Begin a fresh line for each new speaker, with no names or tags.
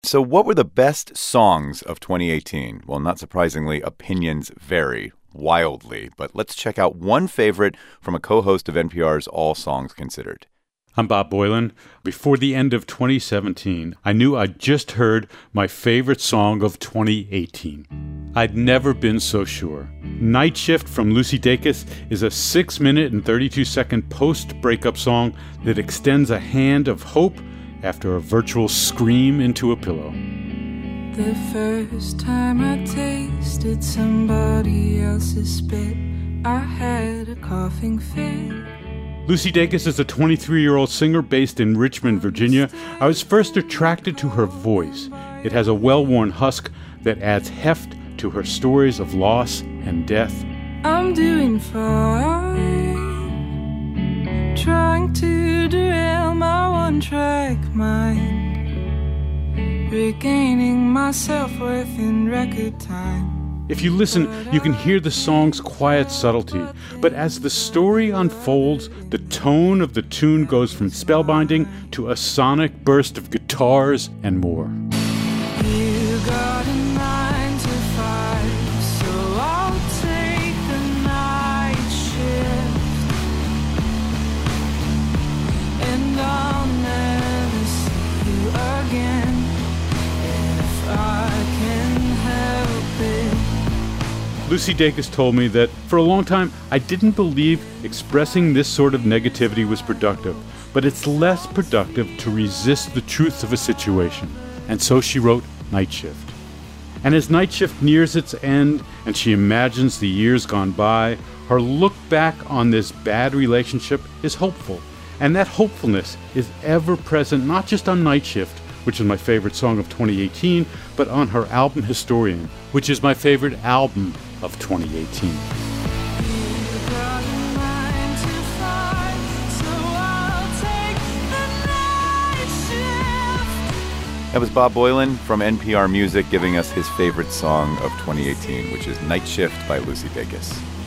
So what were the best songs of 2018? Well, not surprisingly, opinions vary wildly. But let's check out one favorite from a co-host of NPR's All Songs Considered.
I'm Bob Boilen. Before the end of 2017, I knew I'd just heard my favorite song of 2018. I'd never been so sure. Night Shift from Lucy Dacus is a 6-minute and 32-second post-breakup song that extends a hand of hope after a virtual scream into a pillow.
The first time I tasted somebody else's spit, I had a coughing fit.
Lucy Dacus is a 23-year-old singer based in Richmond, Virginia. I was first attracted to her voice. It has a well-worn husk that adds heft to her stories of loss and death.
I'm doing fine, trying to derail my one-track mind, regaining my self-worth in record time.
If you listen, you can hear the song's quiet subtlety. But as the story unfolds, the tone of the tune goes from spellbinding to a sonic burst of guitars and more.
You got a 9 to 5, so I'll take the night shift, and I'll never see you again if I can help it.
Lucy Dacus told me that for a long time I didn't believe expressing this sort of negativity was productive, but it's less productive to resist the truth of a situation. And so she wrote Night Shift. And as Night Shift nears its end and she imagines the years gone by, her look back on this bad relationship is hopeful. And that hopefulness is ever present not just on Night Shift, which is my favorite song of 2018, but on her album Historian, which is my favorite album of 2018.
That was Bob Boilen from NPR Music giving us his favorite song of 2018, which is Night Shift by Lucy Dacus.